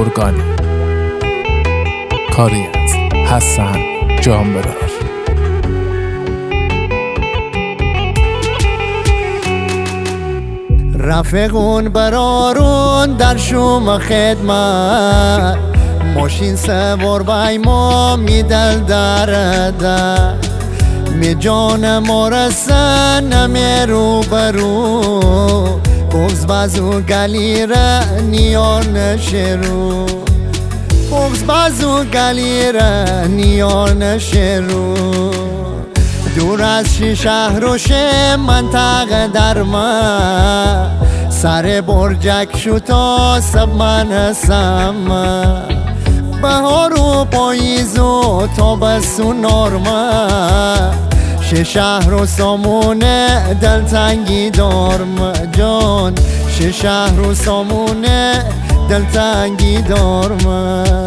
ارگانی، کاری از حسن جانبرار. رفیقون برارون در شوم خدمت، ماشین سوار بای ما میدل درده، می جان مرسن نمی رو برو، بغز بازو گلی را نیان نشرو، بغز بازو گلی را نیان نشرو. دور از شهر و منطقه در ما، سر برجک شو تا سب من هستم، بهار و پاییز و تابستون نارما، شهر و سامونه دلتنگی دارم جان، شهر و سامونه دلتنگی دارم.